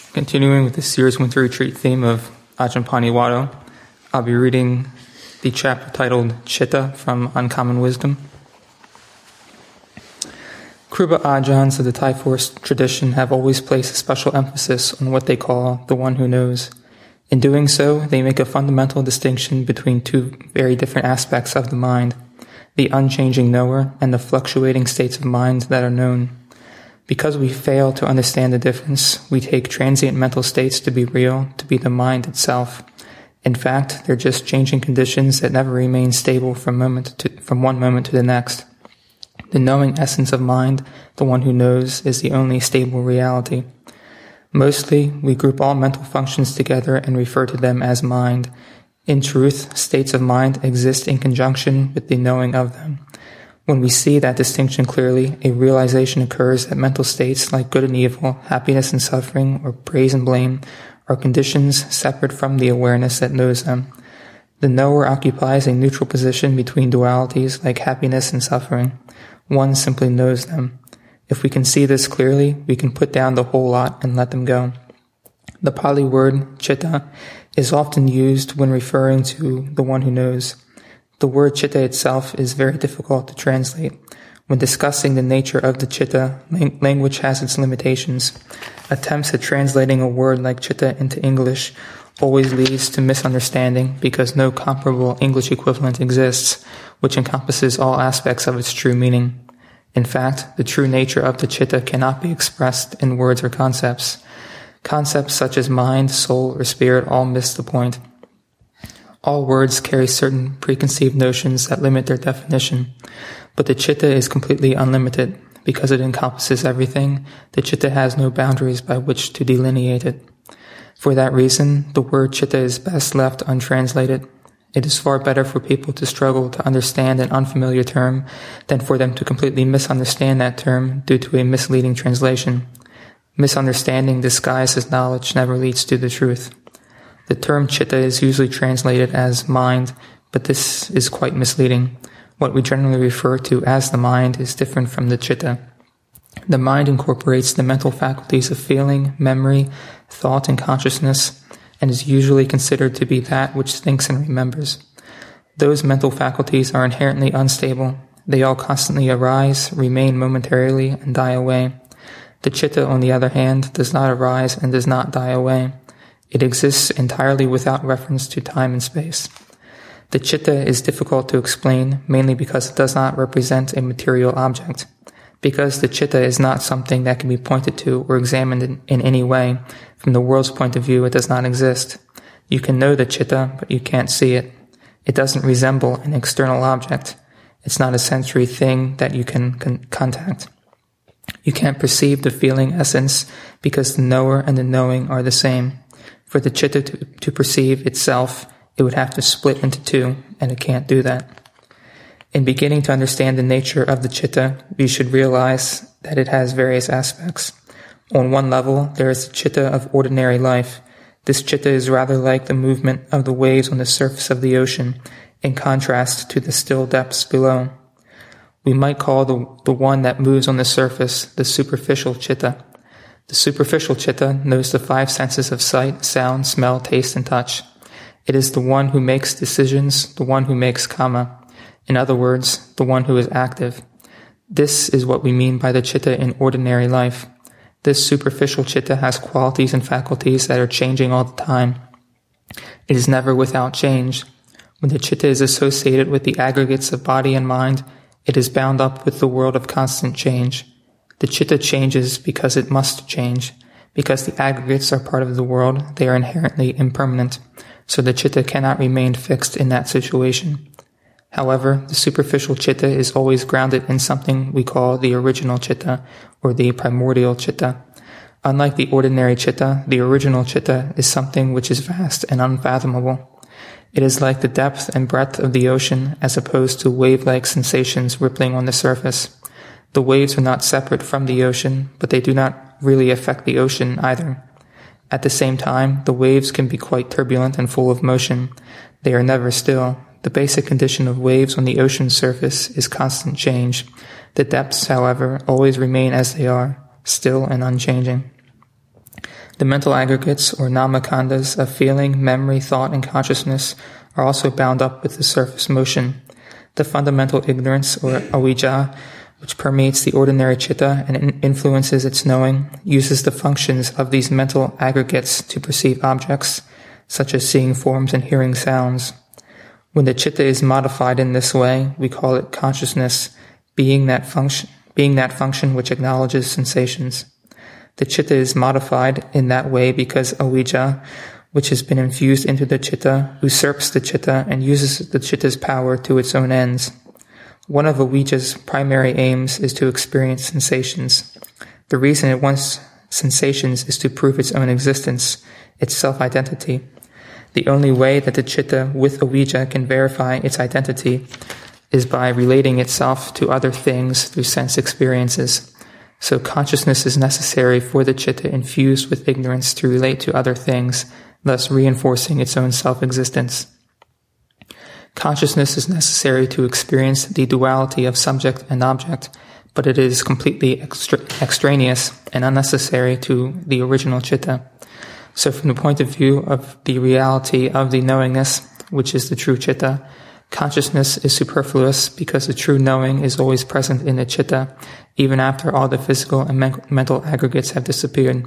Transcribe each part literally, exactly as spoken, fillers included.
Continuing with the Sears Winter Retreat theme of Ajahn Paniwado, I'll be reading the chapter titled Chitta from Uncommon Wisdom. Kruba Ajahns of the Thai Forest tradition have always placed a special emphasis on what they call the one who knows. In doing so, they make a fundamental distinction between two very different aspects of the mind, the unchanging knower and the fluctuating states of mind that are known. Because we fail to understand the difference, we take transient mental states to be real, to be the mind itself. In fact, they're just changing conditions that never remain stable from moment to, from one moment to the next. The knowing essence of mind, the one who knows, is the only stable reality. Mostly, we group all mental functions together and refer to them as mind. In truth, states of mind exist in conjunction with the knowing of them. When we see that distinction clearly, a realization occurs that mental states like good and evil, happiness and suffering, or praise and blame are conditions separate from the awareness that knows them. The knower occupies a neutral position between dualities like happiness and suffering. One simply knows them. If we can see this clearly, we can put down the whole lot and let them go. The Pali word chitta is often used when referring to the one who knows. The word chitta itself is very difficult to translate. When discussing the nature of the chitta, language has its limitations. Attempts at translating a word like chitta into English always leads to misunderstanding because no comparable English equivalent exists, which encompasses all aspects of its true meaning. In fact, the true nature of the chitta cannot be expressed in words or concepts. Concepts such as mind, soul, or spirit all miss the point. All words carry certain preconceived notions that limit their definition, but the chitta is completely unlimited. Because it encompasses everything, the chitta has no boundaries by which to delineate it. For that reason, the word chitta is best left untranslated. It is far better for people to struggle to understand an unfamiliar term than for them to completely misunderstand that term due to a misleading translation. Misunderstanding disguised as knowledge never leads to the truth. The term chitta is usually translated as mind, but this is quite misleading. What we generally refer to as the mind is different from the chitta. The mind incorporates the mental faculties of feeling, memory, thought, and consciousness, and is usually considered to be that which thinks and remembers. Those mental faculties are inherently unstable. They all constantly arise, remain momentarily, and die away. The chitta, on the other hand, does not arise and does not die away. It exists entirely without reference to time and space. The chitta is difficult to explain, mainly because it does not represent a material object. Because the chitta is not something that can be pointed to or examined in, in any way, from the world's point of view, it does not exist. You can know the chitta, but you can't see it. It doesn't resemble an external object. It's not a sensory thing that you can con- contact. You can't perceive the feeling essence because the knower and the knowing are the same. For the chitta to, to perceive itself, it would have to split into two, and it can't do that. In beginning to understand the nature of the chitta, we should realize that it has various aspects. On one level, there is the chitta of ordinary life. This chitta is rather like the movement of the waves on the surface of the ocean, in contrast to the still depths below. We might call the, the one that moves on the surface the superficial chitta. The superficial chitta knows the five senses of sight, sound, smell, taste, and touch. It is the one who makes decisions, the one who makes karma. In other words, the one who is active. This is what we mean by the chitta in ordinary life. This superficial chitta has qualities and faculties that are changing all the time. It is never without change. When the chitta is associated with the aggregates of body and mind, it is bound up with the world of constant change. The chitta changes because it must change. Because the aggregates are part of the world, they are inherently impermanent. So the chitta cannot remain fixed in that situation. However, the superficial chitta is always grounded in something we call the original chitta, or the primordial chitta. Unlike the ordinary chitta, the original chitta is something which is vast and unfathomable. It is like the depth and breadth of the ocean as opposed to wave-like sensations rippling on the surface. The waves are not separate from the ocean, but they do not really affect the ocean either. At the same time, the waves can be quite turbulent and full of motion. They are never still. The basic condition of waves on the ocean's surface is constant change. The depths, however, always remain as they are, still and unchanging. The mental aggregates, or namakandas, of feeling, memory, thought, and consciousness are also bound up with the surface motion. The fundamental ignorance, or avijja, which permeates the ordinary citta and influences its knowing, uses the functions of these mental aggregates to perceive objects, such as seeing forms and hearing sounds. When the citta is modified in this way, we call it consciousness, being that function, being that function which acknowledges sensations. The citta is modified in that way because avijja, which has been infused into the citta, usurps the citta and uses the citta's power to its own ends. One of avijja's primary aims is to experience sensations. The reason it wants sensations is to prove its own existence, its self-identity. The only way that the citta with avijja can verify its identity is by relating itself to other things through sense experiences. So consciousness is necessary for the citta infused with ignorance to relate to other things, thus reinforcing its own self-existence. Consciousness is necessary to experience the duality of subject and object, but it is completely extra- extraneous and unnecessary to the original citta. So from the point of view of the reality of the knowingness, which is the true citta, consciousness is superfluous because the true knowing is always present in the citta, even after all the physical and men- mental aggregates have disappeared.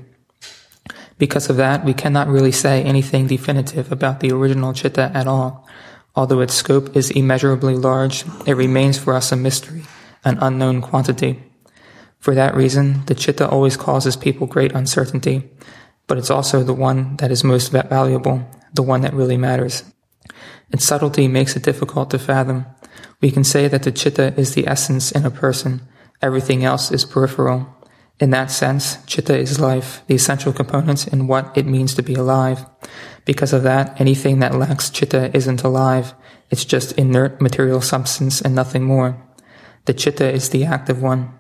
Because of that, we cannot really say anything definitive about the original citta at all. Although its scope is immeasurably large, it remains for us a mystery, an unknown quantity. For that reason, the citta always causes people great uncertainty, but it's also the one that is most valuable, the one that really matters. Its subtlety makes it difficult to fathom. We can say that the citta is the essence in a person, everything else is peripheral. In that sense, citta is life, the essential component in what it means to be alive. Because of that, anything that lacks citta isn't alive. It's just inert material substance and nothing more. The citta is the active one.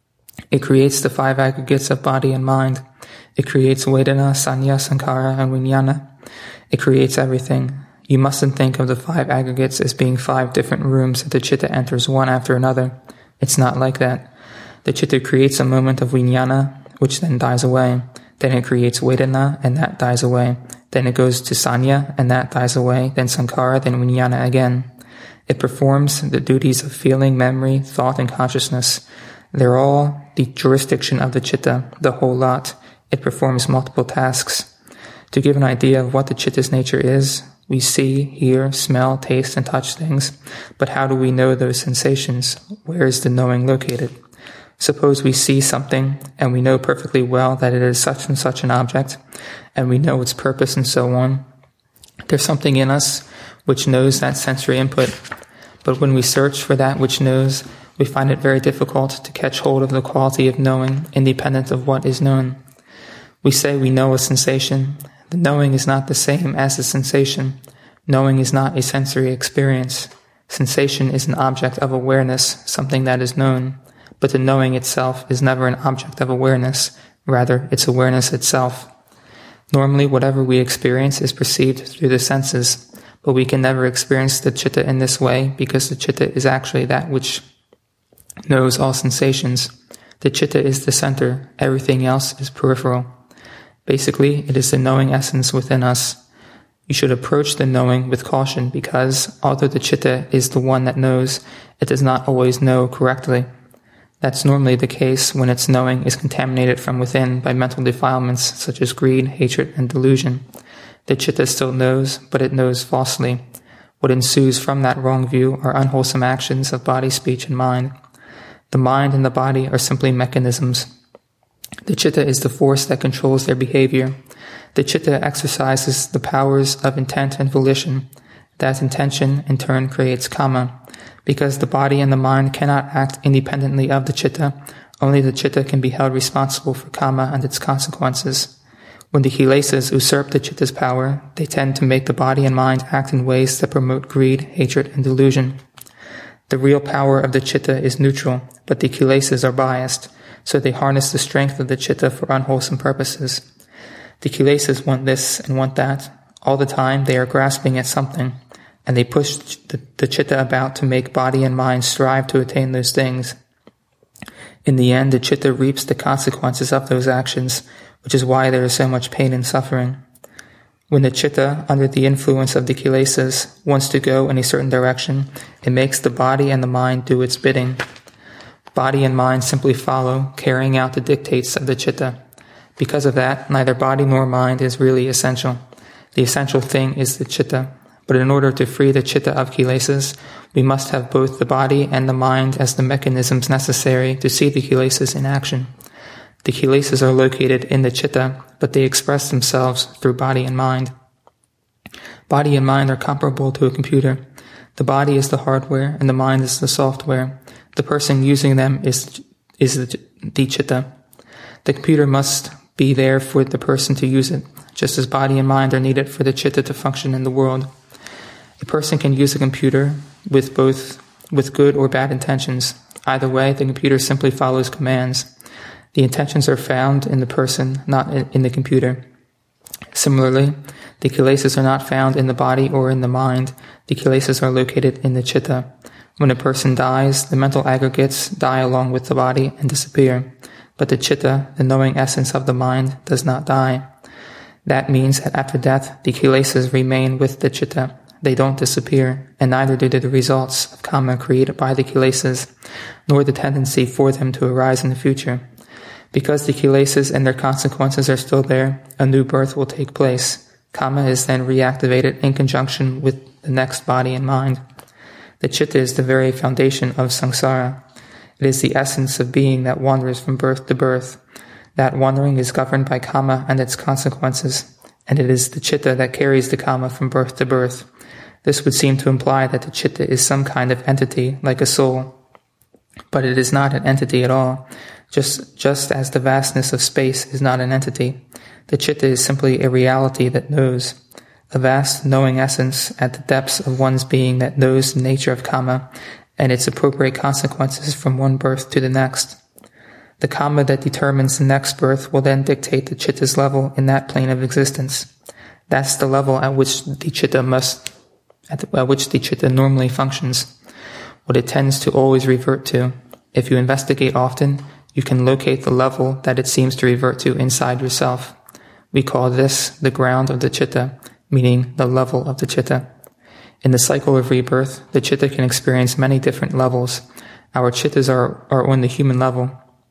It creates the five aggregates of body and mind. It creates Vedana, Sanya, Sankhara, and Vijnana. It creates everything. You mustn't think of the five aggregates as being five different rooms that the citta enters one after another. It's not like that. The citta creates a moment of Vijnana, which then dies away. Then it creates Vedana, and that dies away. Then it goes to Sanya, and that dies away. Then Sankhara, then Vijnana again. It performs the duties of feeling, memory, thought, and consciousness. They're all the jurisdiction of the citta, the whole lot. It performs multiple tasks. To give an idea of what the citta's nature is, we see, hear, smell, taste, and touch things. But how do we know those sensations? Where is the knowing located? Suppose we see something, and we know perfectly well that it is such and such an object, and we know its purpose and so on. There's something in us which knows that sensory input, but when we search for that which knows, we find it very difficult to catch hold of the quality of knowing, independent of what is known. We say we know a sensation. The knowing is not the same as the sensation. Knowing is not a sensory experience. Sensation is an object of awareness, something that is known. But the knowing itself is never an object of awareness. Rather, it's awareness itself. Normally, whatever we experience is perceived through the senses, but we can never experience the citta in this way because the citta is actually that which knows all sensations. The citta is the center. Everything else is peripheral. Basically, it is the knowing essence within us. You should approach the knowing with caution because, although the citta is the one that knows, it does not always know correctly. That's normally the case when its knowing is contaminated from within by mental defilements such as greed, hatred, and delusion. The citta still knows, but it knows falsely. What ensues from that wrong view are unwholesome actions of body, speech, and mind. The mind and the body are simply mechanisms. The citta is the force that controls their behavior. The citta exercises the powers of intent and volition. That intention, in turn, creates kama. Because the body and the mind cannot act independently of the citta, only the citta can be held responsible for kama and its consequences. When the kilesas usurp the citta's power, they tend to make the body and mind act in ways that promote greed, hatred, and delusion. The real power of the citta is neutral, but the kilesas are biased, so they harness the strength of the citta for unwholesome purposes. The kilesas want this and want that. All the time they are grasping at something, and they push the, the citta about to make body and mind strive to attain those things. In the end, the citta reaps the consequences of those actions, which is why there is so much pain and suffering. When the chitta, under the influence of the kilesas, wants to go in a certain direction, it makes the body and the mind do its bidding. Body and mind simply follow, carrying out the dictates of the chitta. Because of that, neither body nor mind is really essential. The essential thing is the chitta. But in order to free the chitta of kilesas, we must have both the body and the mind as the mechanisms necessary to see the kilesas in action. The kilesas are located in the chitta, but they express themselves through body and mind. Body and mind are comparable to a computer. The body is the hardware and the mind is the software. The person using them is, is the, the chitta. The computer must be there for the person to use it, just as body and mind are needed for the chitta to function in the world. A person can use a computer with both with good or bad intentions. Either way, the computer simply follows commands. The intentions are found in the person, not in the computer. Similarly, the kilesas are not found in the body or in the mind. The kilesas are located in the chitta. When a person dies, the mental aggregates die along with the body and disappear. But the chitta, the knowing essence of the mind, does not die. That means that after death, the kilesas remain with the chitta. They don't disappear, and neither do the results of karma created by the kilesas, nor the tendency for them to arise in the future. Because the kilesas and their consequences are still there, a new birth will take place. Karma is then reactivated in conjunction with the next body and mind. The chitta is the very foundation of samsara. It is the essence of being that wanders from birth to birth. That wandering is governed by karma and its consequences, and it is the chitta that carries the karma from birth to birth. This would seem to imply that the chitta is some kind of entity, like a soul. But it is not an entity at all, just, just as the vastness of space is not an entity. The chitta is simply a reality that knows, a vast knowing essence at the depths of one's being that knows the nature of karma and its appropriate consequences from one birth to the next. The karma that determines the next birth will then dictate the chitta's level in that plane of existence. That's the level at which the chitta must At, the, at which the chitta normally functions, what it tends to always revert to. If you investigate often, you can locate the level that it seems to revert to inside yourself. We call this the ground of the chitta, meaning the level of the chitta. In the cycle of rebirth, the chitta can experience many different levels. Our chittas are, are on the human level,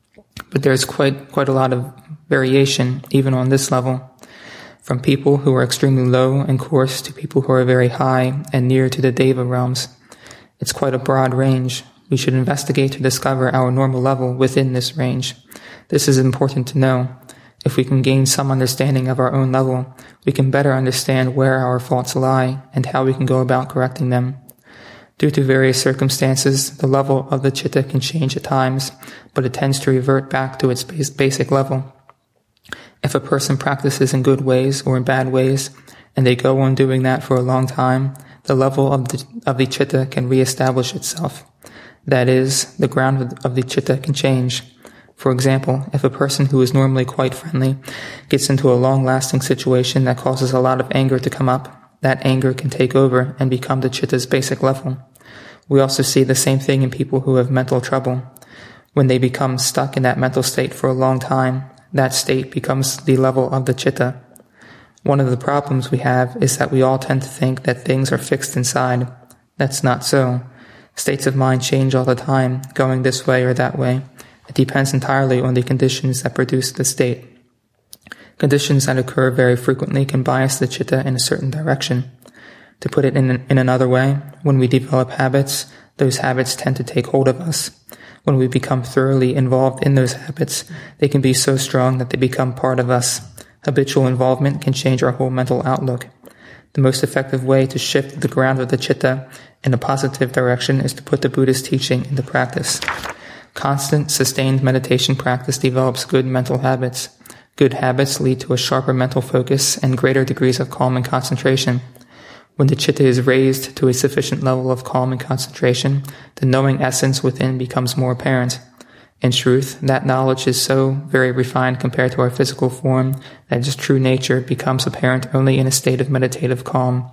but there's quite, quite a lot of variation even on this level. From people who are extremely low and coarse to people who are very high and near to the Deva realms. It's quite a broad range. We should investigate to discover our normal level within this range. This is important to know. If we can gain some understanding of our own level, we can better understand where our faults lie and how we can go about correcting them. Due to various circumstances, the level of the chitta can change at times, but it tends to revert back to its basic level. If a person practices in good ways or in bad ways, and they go on doing that for a long time, the level of the, of the chitta can reestablish itself. That is, the ground of the chitta can change. For example, if a person who is normally quite friendly gets into a long-lasting situation that causes a lot of anger to come up, that anger can take over and become the chitta's basic level. We also see the same thing in people who have mental trouble. When they become stuck in that mental state for a long time, that state becomes the level of the chitta. One of the problems we have is that we all tend to think that things are fixed inside. That's not so. States of mind change all the time, going this way or that way. It depends entirely on the conditions that produce the state. Conditions that occur very frequently can bias the chitta in a certain direction. To put it in, in another way, when we develop habits, those habits tend to take hold of us. When we become thoroughly involved in those habits, they can be so strong that they become part of us. Habitual involvement can change our whole mental outlook. The most effective way to shift the ground of the chitta in a positive direction is to put the Buddhist teaching into practice. Constant, sustained meditation practice develops good mental habits. Good habits lead to a sharper mental focus and greater degrees of calm and concentration. When the chitta is raised to a sufficient level of calm and concentration, the knowing essence within becomes more apparent. In truth, that knowledge is so very refined compared to our physical form that its true nature becomes apparent only in a state of meditative calm.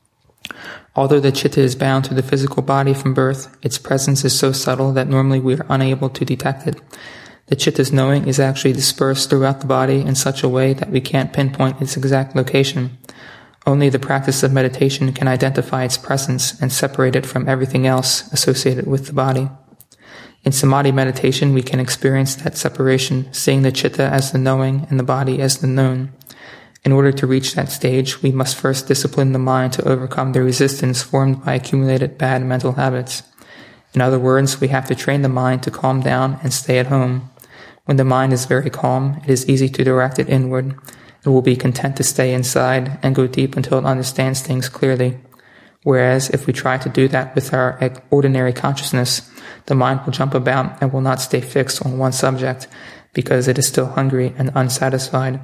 Although the chitta is bound to the physical body from birth, its presence is so subtle that normally we are unable to detect it. The chitta's knowing is actually dispersed throughout the body in such a way that we can't pinpoint its exact location. Only the practice of meditation can identify its presence and separate it from everything else associated with the body. In samadhi meditation, we can experience that separation, seeing the chitta as the knowing and the body as the known. In order to reach that stage, we must first discipline the mind to overcome the resistance formed by accumulated bad mental habits. In other words, we have to train the mind to calm down and stay at home. When the mind is very calm, it is easy to direct it inward. It will be content to stay inside and go deep until it understands things clearly. Whereas if we try to do that with our ordinary consciousness, the mind will jump about and will not stay fixed on one subject because it is still hungry and unsatisfied.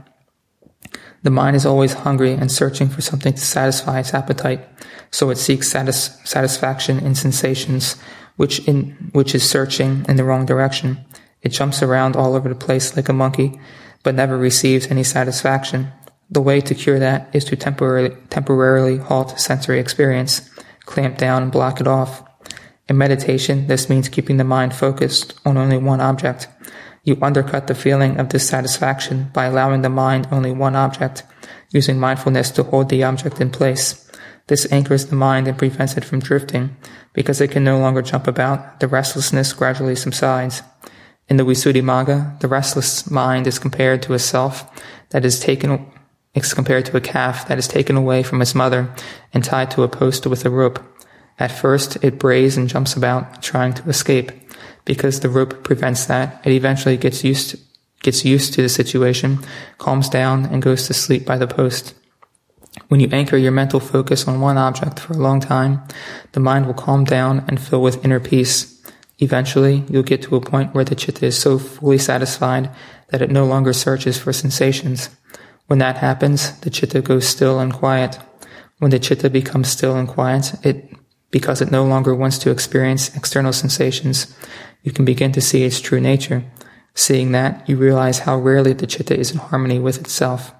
The mind is always hungry and searching for something to satisfy its appetite, so it seeks satis- satisfaction in sensations, which in which is searching in the wrong direction. It jumps around all over the place like a monkey, but never receives any satisfaction. The way to cure that is to temporarily, temporarily halt sensory experience, clamp down and block it off. In meditation, this means keeping the mind focused on only one object. You undercut the feeling of dissatisfaction by allowing the mind only one object, using mindfulness to hold the object in place. This anchors the mind and prevents it from drifting. Because it can no longer jump about, the restlessness gradually subsides. In the Visuddhimagga, the restless mind is compared to a self that is taken, is compared to a calf that is taken away from its mother and tied to a post with a rope. At first, it brays and jumps about, trying to escape. Because the rope prevents that, it eventually gets used, gets used to the situation, calms down, and goes to sleep by the post. When you anchor your mental focus on one object for a long time, the mind will calm down and fill with inner peace. Eventually, you'll get to a point where the chitta is so fully satisfied that it no longer searches for sensations. When that happens, the chitta goes still and quiet. When the chitta becomes still and quiet, it, because it no longer wants to experience external sensations, you can begin to see its true nature. Seeing that, you realize how rarely the chitta is in harmony with itself.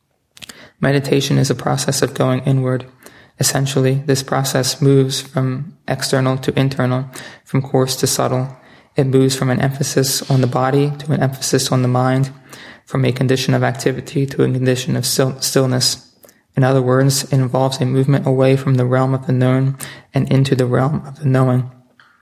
Meditation is a process of going inward. Essentially, this process moves from external to internal, from coarse to subtle. It moves from an emphasis on the body to an emphasis on the mind, from a condition of activity to a condition of still- stillness. In other words, it involves a movement away from the realm of the known and into the realm of the knowing.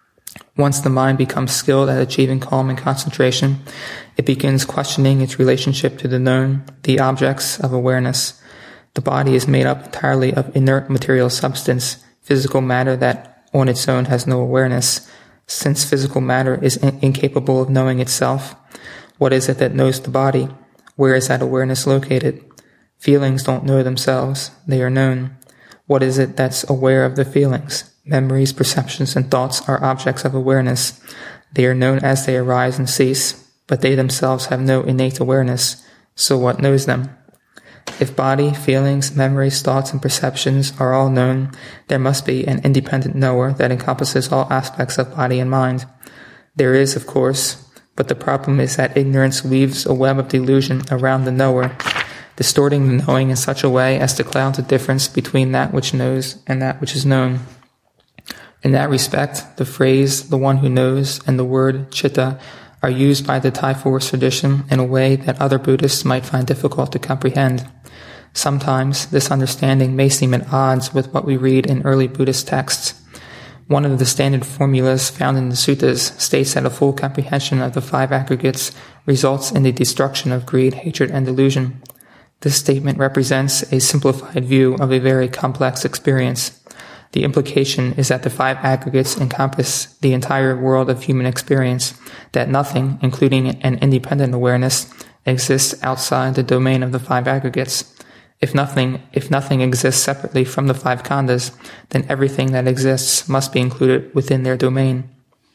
Once the mind becomes skilled at achieving calm and concentration, it begins questioning its relationship to the known, the objects of awareness. The body is made up entirely of inert material substance, physical matter that on its own has no awareness. Since physical matter is in- incapable of knowing itself, what is it that knows the body? Where is that awareness located? Feelings don't know themselves, they are known. What is it that's aware of the feelings? Memories, perceptions, and thoughts are objects of awareness. They are known as they arise and cease, but they themselves have no innate awareness. So what knows them? If body, feelings, memories, thoughts, and perceptions are all known, there must be an independent knower that encompasses all aspects of body and mind. There is, of course, but the problem is that ignorance weaves a web of delusion around the knower, distorting the knowing in such a way as to cloud the difference between that which knows and that which is known. In that respect, the phrase, the one who knows, and the word, chitta, are used by the Thai forest tradition in a way that other Buddhists might find difficult to comprehend. Sometimes this understanding may seem at odds with what we read in early Buddhist texts. One of the standard formulas found in the suttas states that a full comprehension of the five aggregates results in the destruction of greed, hatred, and delusion. This statement represents a simplified view of a very complex experience. The implication is that the five aggregates encompass the entire world of human experience, that nothing, including an independent awareness, exists outside the domain of the five aggregates. If nothing, if nothing exists separately from the five khandhas, then everything that exists must be included within their domain.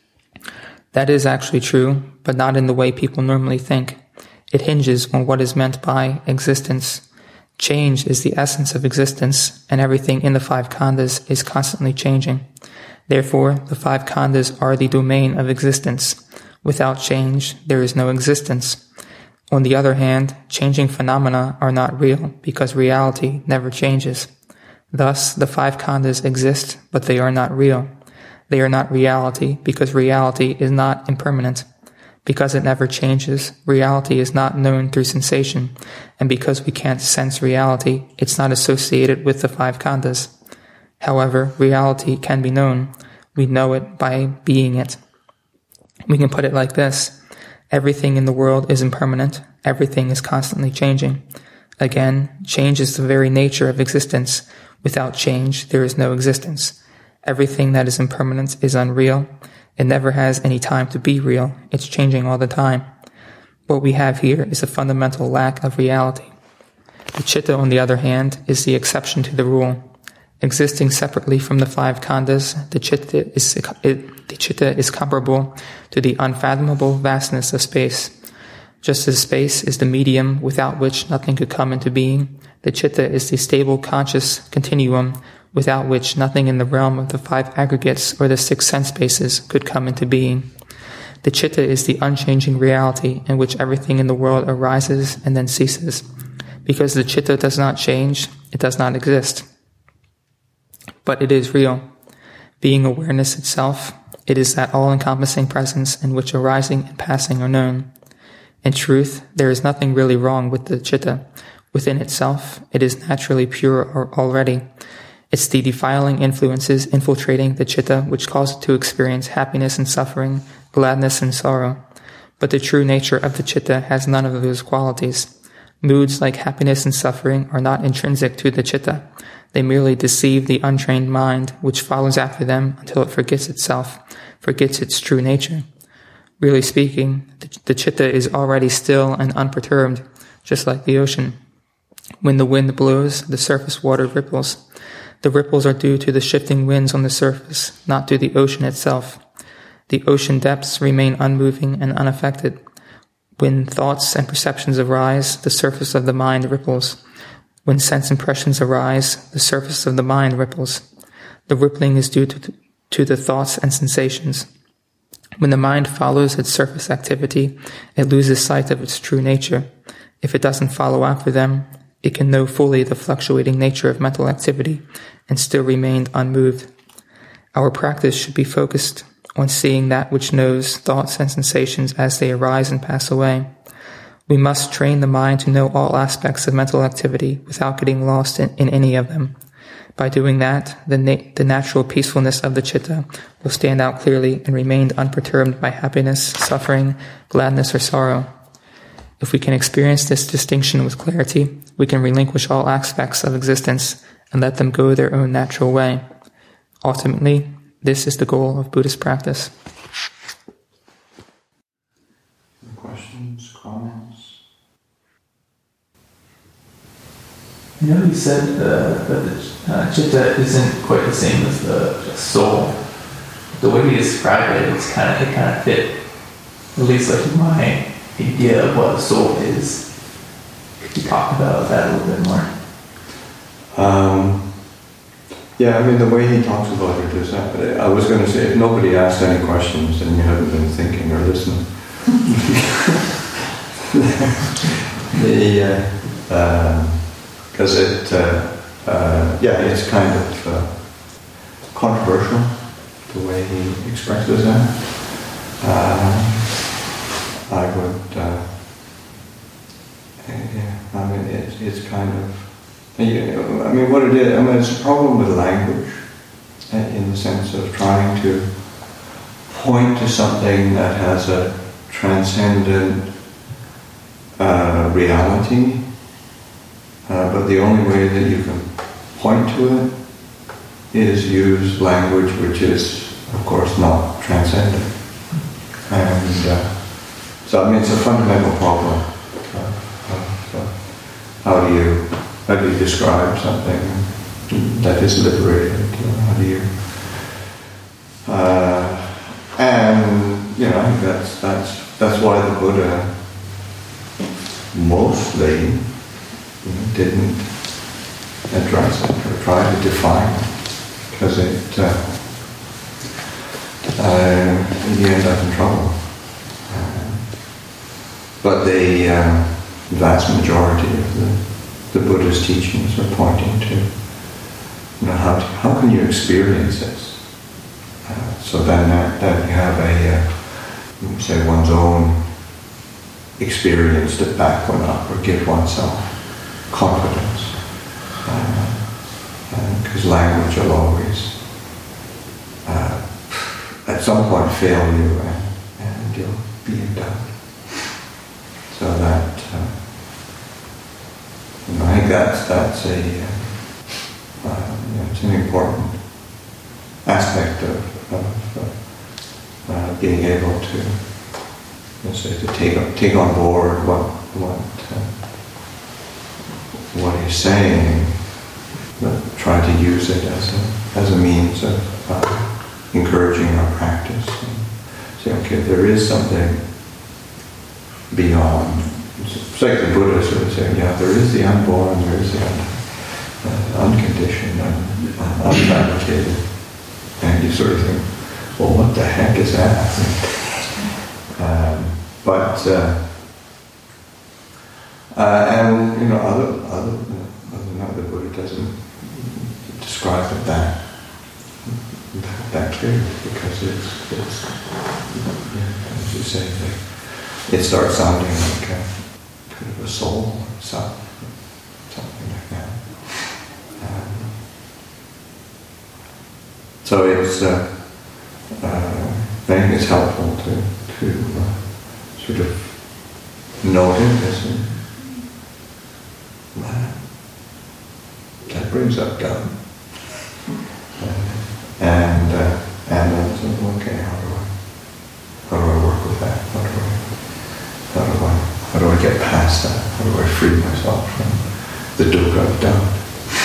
That is actually true, but not in the way people normally think. It hinges on what is meant by existence. Change is the essence of existence, and everything in the five khandhas is constantly changing. Therefore, the five khandhas are the domain of existence. Without change, there is no existence. On the other hand, changing phenomena are not real, because reality never changes. Thus, the five khandhas exist, but they are not real. They are not reality, because reality is not impermanent. Because it never changes, reality is not known through sensation, and because we can't sense reality, it's not associated with the five khandhas. However, reality can be known. We know it by being it. We can put it like this. Everything in the world is impermanent. Everything is constantly changing. Again, change is the very nature of existence. Without change, there is no existence. Everything that is impermanent is unreal. It never has any time to be real. It's changing all the time. What we have here is a fundamental lack of reality. The chitta, on the other hand, is the exception to the rule. Existing separately from the five khandhas, the chitta is, it, the chitta is comparable to the unfathomable vastness of space. Just as space is the medium without which nothing could come into being, the chitta is the stable conscious continuum without which nothing in the realm of the five aggregates or the six sense spaces could come into being. The chitta is the unchanging reality in which everything in the world arises and then ceases. Because the chitta does not change, it does not exist. But it is real. Being awareness itself, it is that all-encompassing presence in which arising and passing are known. In truth, there is nothing really wrong with the chitta. Within itself, it is naturally pure already. It's the defiling influences infiltrating the chitta which cause it to experience happiness and suffering, gladness and sorrow. But the true nature of the chitta has none of those qualities. Moods like happiness and suffering are not intrinsic to the chitta. They merely deceive the untrained mind, which follows after them until it forgets itself, forgets its true nature. Really speaking, the, the chitta is already still and unperturbed, just like the ocean. When the wind blows, the surface water ripples. The ripples are due to the shifting winds on the surface, not to the ocean itself. The ocean depths remain unmoving and unaffected. When thoughts and perceptions arise, the surface of the mind ripples. When sense impressions arise, the surface of the mind ripples. The rippling is due to, to the thoughts and sensations. When the mind follows its surface activity, it loses sight of its true nature. If it doesn't follow after them, it can know fully the fluctuating nature of mental activity and still remain unmoved. Our practice should be focused on seeing that which knows thoughts and sensations as they arise and pass away. We must train the mind to know all aspects of mental activity without getting lost in, in any of them. By doing that, the, na- the natural peacefulness of the chitta will stand out clearly and remain unperturbed by happiness, suffering, gladness, or sorrow. If we can experience this distinction with clarity, we can relinquish all aspects of existence and let them go their own natural way. Ultimately, this is the goal of Buddhist practice. Questions, comments? I know you said uh, that the uh, chitta isn't quite the same as the soul. The way you describe it, it's kind of it kind of fit, at least like my idea of what a soul is. Could you talk about that a little bit more? Um, yeah, I mean, the way he talks about it is that, I was going to say, if nobody asked any questions, then you haven't been thinking or listening. the, because uh, um, it, uh, uh, yeah, it's kind of uh, controversial, the way he expresses that. Uh, I would, uh, yeah, I mean, it's, it's kind of, you know, I mean, what it is, I mean, it's a problem with language, uh, in the sense of trying to point to something that has a transcendent uh, reality, uh, but the only way that you can point to it is use language which is, of course, not transcendent. And uh, so, I mean, it's a fundamental problem. Uh, uh, so how do you how do you describe something that is liberated? How do you? Uh, and you know, I think that's that's that's why the Buddha mostly, you know, didn't address it or try to define it, because it uh, uh, in the end up in trouble. Uh, but the uh, vast majority of the, the Buddha's teachings are pointing to, you know, how to, how can you experience this? Uh, so then, uh, then you have a uh, say, one's own experience to back one up or give oneself confidence. Because uh, language will always, uh, at some point, fail you and, and you'll be in doubt. So that, uh, you know, I think that's, that's a, uh, uh, you know, it's an important aspect of, of uh, uh, being able to, let's say, to take take on board what what uh, what he's saying, but try to use it as a as a means of uh, encouraging our practice. And say, okay, there is something beyond. It's like the Buddha sort of saying, yeah, there is the unborn, there is the un, uh, unconditioned, un, uh, unfabricated, and you sort of think, well, what the heck is that? Um, but uh, uh, and you know, other other other than that, the Buddha doesn't describe it that that, that clearly, because it's it's you know, as you say, like, it starts sounding like a kind of a soul or self, something like that. Um, so it's. Uh, Uh, I think it's helpful to to uh, sort of note it as a, uh, that brings up doubt, uh, and uh, and then sort of, okay, how do I how do I work with that? How do I how do I how do I get past that? How do I free myself from the dukkha of doubt?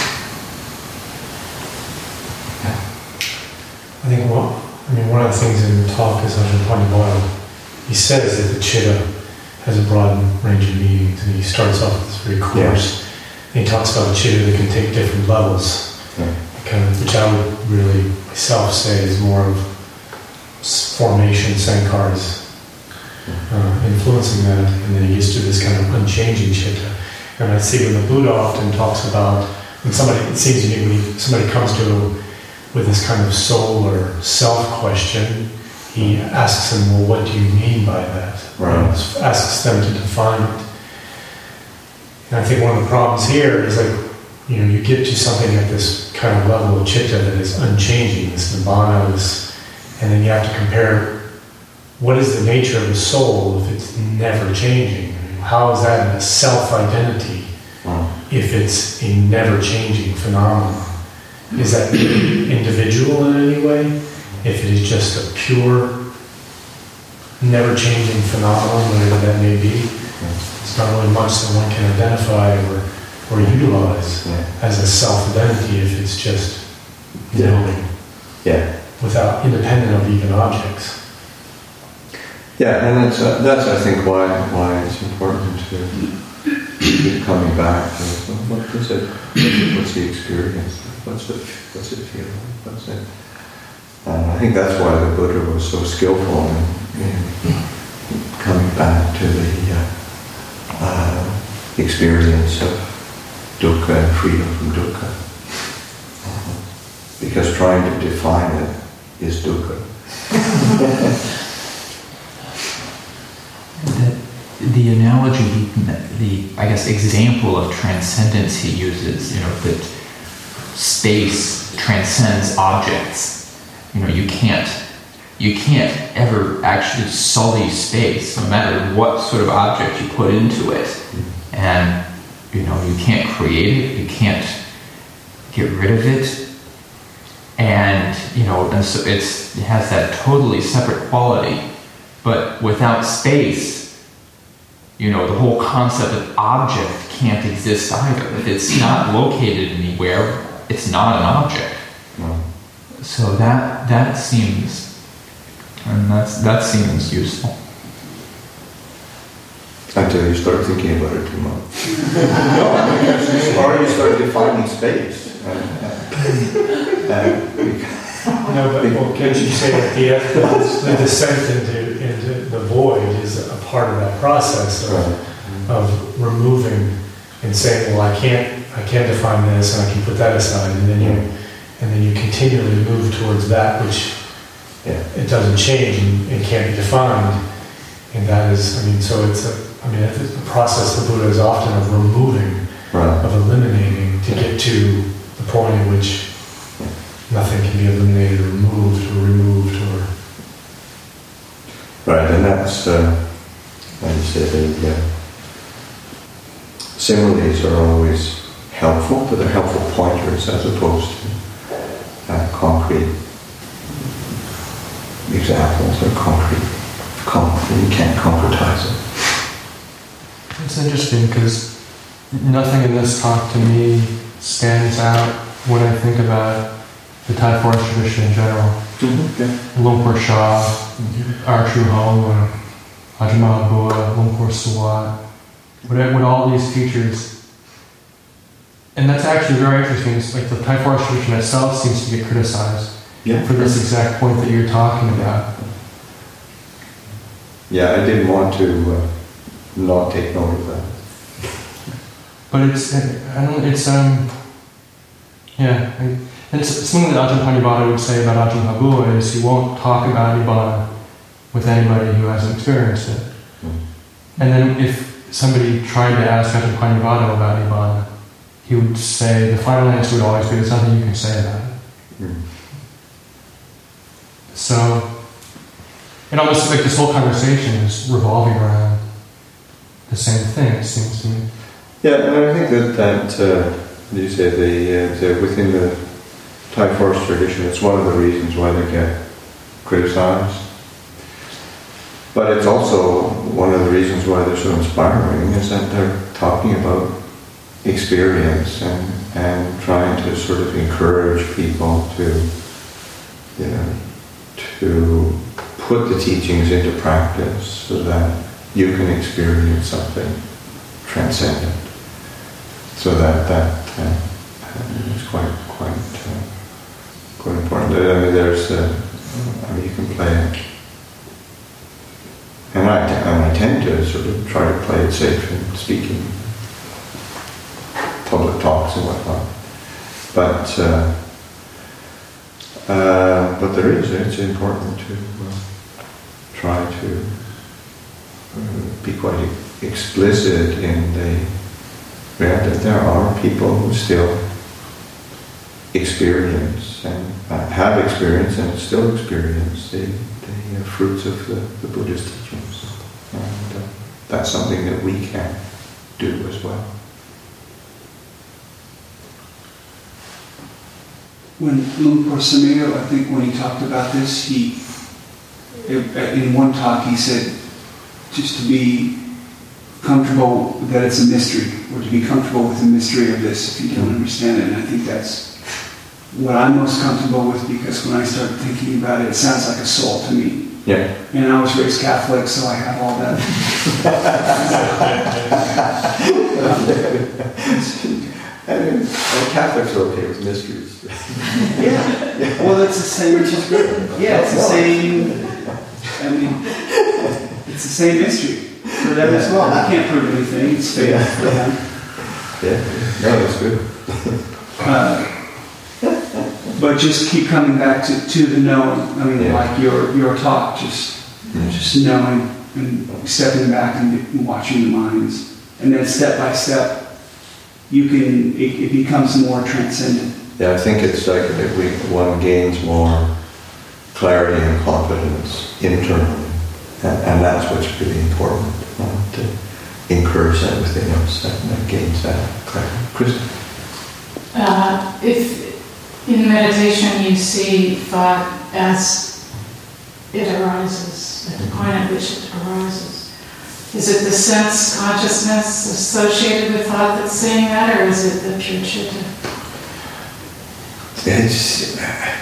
I think what. I mean, one of the things in the talk is Ajahn Paññapāla, he says that the chitta has a broad range of meanings, and he starts off with this very coarse, yeah. and he talks about a chitta that can take different levels, yeah. kind of, which I would really myself say is more of formation sankharas, yeah. uh, influencing that, and then he gets to this kind of unchanging chitta. And I see when the Buddha often talks about, when somebody, it seems to me when he, somebody comes to a with this kind of soul or self question, he asks them, well, what do you mean by that? Right. And asks them to define it. And I think one of the problems here is like, you know, you get to something at this kind of level of chitta that is unchanging, this nibbana, this, and then you have to compare what is the nature of the soul if it's never changing? I mean, how is that a self-identity wow. if it's a never-changing phenomenon? Is that individual in any way? If it is just a pure, never-changing phenomenon, whatever that may be, it's not really much that one can identify or, or utilize yeah. as a self-identity if it's just knowing, yeah. without independent of even objects. Yeah, and that's uh, that's I think why why it's important to keep coming back to well, what is it? What's the experience? What's it, what's it feel like? What's it? And I think that's why the Buddha was so skillful in, in coming back to the uh, uh, experience of dukkha and freedom from dukkha. Uh, because trying to define it is dukkha. the, the analogy, the, I guess, example of transcendence he uses, you know, that space transcends objects. You know, you can't you can't ever actually sully space, no matter what sort of object you put into it. And you know, you can't create it, you can't get rid of it. And you know, and so it's it has that totally separate quality. But without space, you know, the whole concept of object can't exist either. If it's not located anywhere, it's not an object. No. So that that seems, and that's that seems useful. Until you start thinking about it too much. No, because you already start defining space. And, and, and no, but well, can't you say that the, the descent into into the void is a part of that process of, right. of removing and saying, well, I can't. I can't define this, and I can put that aside, and then you, and then you continually move towards that which Yeah. it doesn't change and it can't be defined. And that is, I mean, so it's a, I mean, it's a process the Buddha is often of removing, Right. of eliminating to get to the point in which nothing can be eliminated or removed or removed or... Right, and that's, uh, like you say, the uh, similes are always helpful, but they're helpful pointers as opposed to uh, concrete examples or concrete, concrete. You can't concretize it. It's interesting because nothing in this talk to me stands out when I think about the Thai forest tradition in general. Mm-hmm. Yeah. Luang Por Chah, Our True Home, or Ajahn Mahabua, Luang Por Suwat, with, with all these features. And that's actually very interesting. It's like the Thai forest tradition itself seems to get criticized Yeah. for this exact point that you're talking about. Yeah, I didn't want to uh, not take note of that. But it's, I don't, it's, um, yeah, I, it's something that Ajahn Panyabhata would say about Ajahn Mahabua is he won't talk about Nibbana with anybody who hasn't experienced it. Mm. And then if somebody tried to ask Ajahn Panyabhata about Nibbana, he would say, the final answer would always be, there's nothing you can say about it. Mm. So, it almost like this whole conversation is revolving around the same thing, it seems to me. Yeah, and I think that, that uh, you say the, uh, the within the Thai forest tradition, it's one of the reasons why they get criticized. But it's also one of the reasons why they're so inspiring is that they're talking about experience and, and trying to sort of encourage people to, you know, to put the teachings into practice so that you can experience something transcendent. So that that uh, is quite quite uh, quite important. I mean, there's uh, I mean, you can play it, and I and I tend to sort of try to play it safe in speaking, public talks and whatnot. But uh, uh, but there is it's important to uh, try to uh, be quite explicit in the. Yeah, that there are people who still experience and uh, have experienced and still experience the, the uh, fruits of the, the Buddha's teachings. And uh, that's something that we can do as well. When Luang Por Sumedho, I think when he talked about this, he, in one talk he said, just to be comfortable that it's a mystery, or to be comfortable with the mystery of this if you don't understand it. And I think that's what I'm most comfortable with, because when I start thinking about it, it sounds like a soul to me. Yeah. And I was raised Catholic, so I have all that. I mean, and Catholics are okay with mysteries. Yeah. Well, it's the same. Which is good. Yeah, it's the same. I mean, it's the same mystery for them as well. I can't prove anything. It's fake Yeah. for them. Yeah. No, that's good. Uh, but just keep coming back to, to the knowing. I mean, Yeah. like your your talk, just Mm. just knowing and stepping back and watching the minds, and then step by step, you can it, it becomes more transcendent. Yeah, I think it's like if we, one gains more clarity and confidence internally, and, and that's what's really important, uh, to encourage that within us, that, that gains that clarity. Kristen? Uh, if in meditation you see thought as it arises, at the point at which it arises, is it the sense consciousness associated with thought that's saying that, or is it the pure chitta? It's,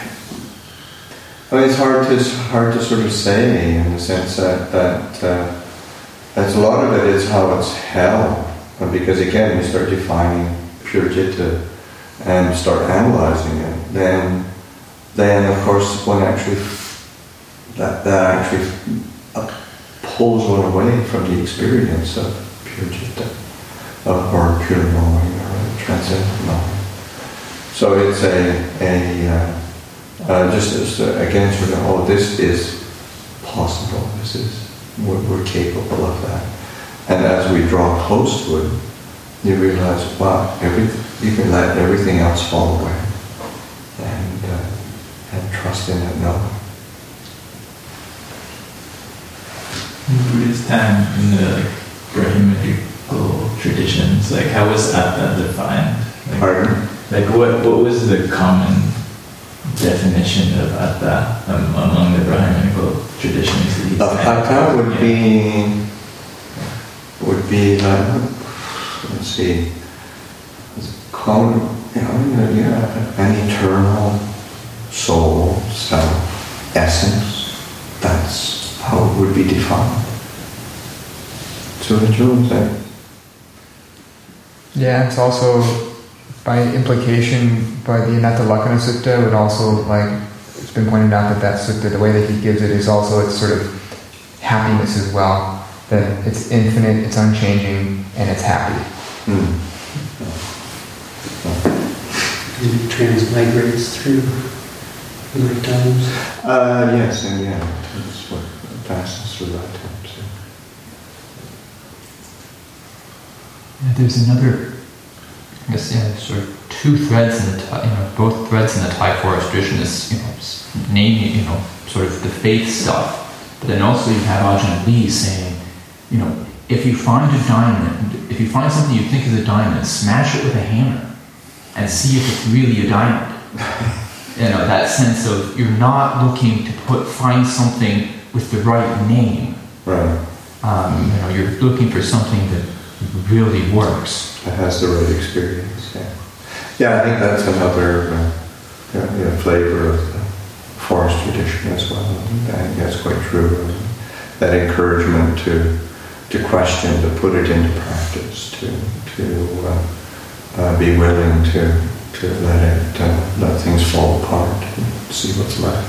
I mean, it's hard to it's hard to sort of say, in the sense that that uh, that's a lot of it is how it's held, and because again you start defining pure citta and start analyzing it, then then of course one actually that that actually pulls one away from the experience of pure citta, of or pure knowing or transcendent knowing. So it's a, a uh, Uh, just as, uh, again, sort of, oh, this is possible. This is, we're, we're capable of that. And as we draw close to it, you realize, wow, every, you can let everything else fall away and, uh, and trust in it knowing. In Buddhist time, in the like, Brahminical traditions, like how was atta defined? Like, Pardon? Like what, what was the common definition of atta um, among the Brahminical traditions? Of atta would be, would be like, let's see, common, you know, yeah, an eternal soul, self, essence. That's how it would be defined. So the Jews say. Yeah, it's also by implication by the Anatta Lakkhana Sutta would also, like it's been pointed out that that sutta, the way that he gives it is also it's sort of happiness as well. That it's infinite, it's unchanging, and it's happy. Mm. It transmigrates through lifetimes. Uh, yes, and yeah, that's what passes through lifetimes. Yeah. Yeah, there's another, I guess, yeah, sort of two threads in the, Thai, you know, both threads in the Thai forest tradition is, you know, naming, you know, sort of the faith stuff, but then also you have Ajahn Lee saying, you know, if you find a diamond, if you find something you think is a diamond, smash it with a hammer and see if it's really a diamond. You know, that sense of you're not looking to put find something with the right name. Right. Um, you know, you're looking for something that really works. That has the right experience. Yeah. Yeah, I think that's another uh, yeah, yeah, flavor of the forest tradition as well. I think that's quite true. That encouragement to to question, to put it into practice, to to uh, uh, be willing to to let it uh, let things fall apart and see what's left.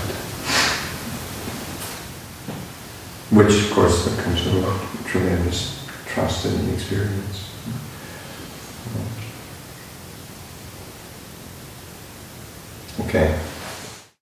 Which, of course, that comes with tremendous trust in the experience. Okay.